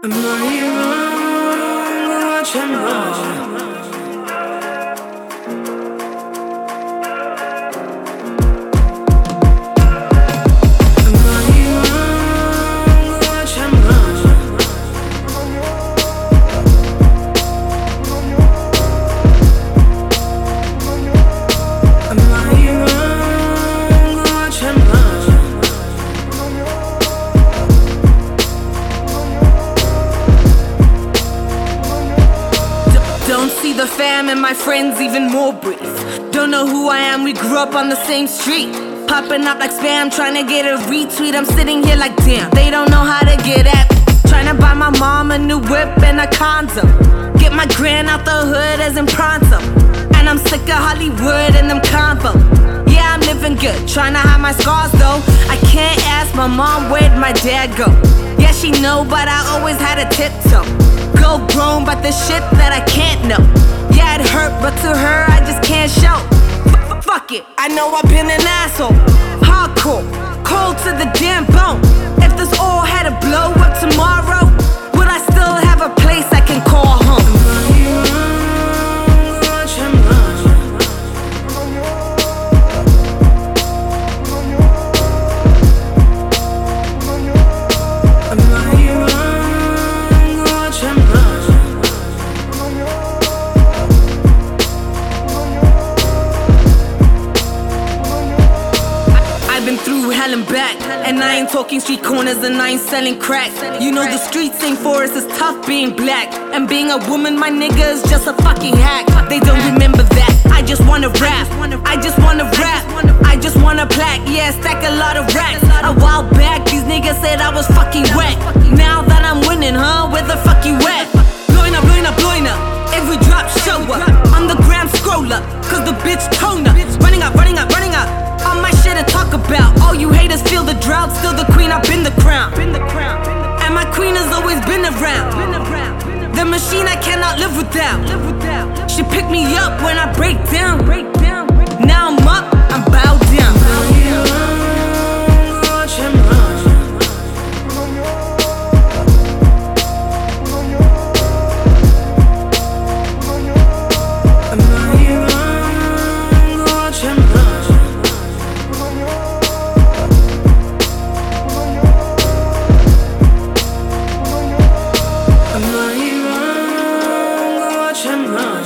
Am I wrong or what am I? Don't see the fam and my friends even more brief. Don't know who I am, we grew up on the same street. Popping up like spam, trying to get a retweet. I'm sitting here like damn, they don't know how to get at me. Trying to buy my mom a new whip and a condo. Get my grand out the hood as in pronto. And I'm sick of Hollywood and them convo. Yeah, I'm living good, trying to hide my scars though. I can't ask my mom where'd my dad go. Yeah, she know, but I always had a tiptoe. Go grown, but the shit that I can't know. Yeah, it hurt, but to her I just can't show. Fuck it, I know I've been an asshole. Hardcore, cold to the damn bone. If this all had to blow up tomorrow, would I still have a place I can call home? Been through hell and back, and I ain't talking street corners and I ain't selling crack. You know the streets ain't for us, it's tough being black. And being a woman, my nigga, is just a fucking hack. They don't remember that, I just wanna rap. I just wanna rap, I just wanna plaque. Yeah, stack a lot of racks. A while back, these niggas said I was fucking whack. Now that I'm winning, huh, where the fuck you at? Blowing up, blowing up, blowing up. Every drop show up, on the gram scroll up. Cause the bitch tone up, running up, running up, running up. All my shit to talk about. All you haters feel the drought. Still the queen, I've been the crown. And my queen has always been around. The machine I cannot live without. She picked me up when I break down. Now I'm up, I'm bowed down. Am I wrong or what am I?